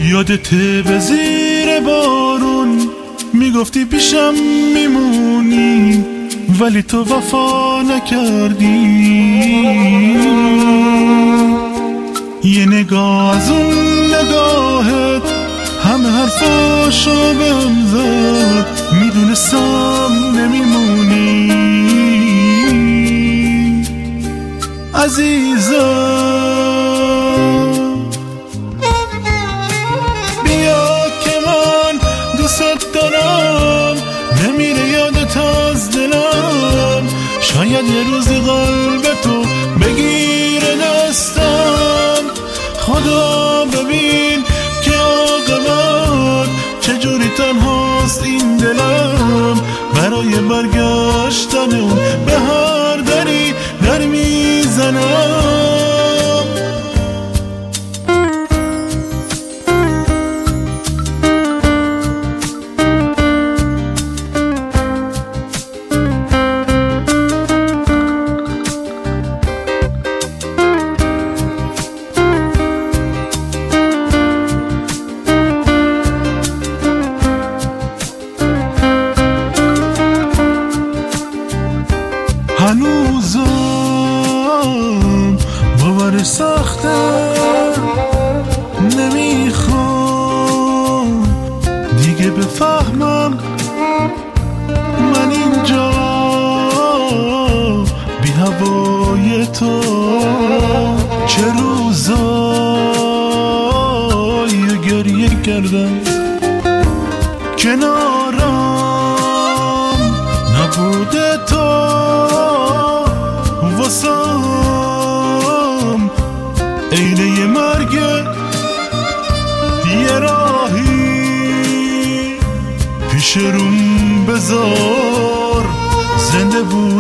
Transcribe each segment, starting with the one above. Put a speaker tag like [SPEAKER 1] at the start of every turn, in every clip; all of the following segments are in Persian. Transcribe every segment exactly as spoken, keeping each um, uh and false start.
[SPEAKER 1] یادته به زیر بارون میگفتی پیشم میمونی، ولی تو وفا نکردی. یه نگاه از اون نگاهت همه حرفاشو بهم زد، میدونستم نمیمونی عزیزم. بیا که من دوست دارم، نمیره یادت از دلم. شاید یه روزی قلب تو بگیره دستم. خدا ببین که عاقبت چجوری تنهاست این دلم. برای برگشتن اون به هر دری در میزنم. هنوزم باور سخته، نمیخوام دیگه بفهمم من اینجا بی هوای تو. چه روزایی گریه کردم کنارم نبوده تو واسم. عین یه مرگه یه راهی پیش روم بذار، زنده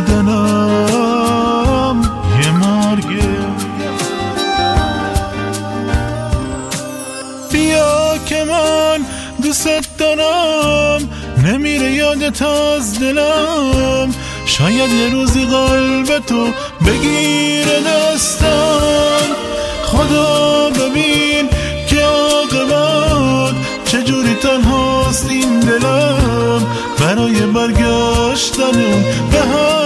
[SPEAKER 1] بودنم یه مرگه. بیا که من دوست دارم، نمیره یادت از دلم. شاید یه روزی قلب تو بگیره دستم. خدا ببین که عاقبت چجوری تنهاست این دلم. برای برگشتن اون به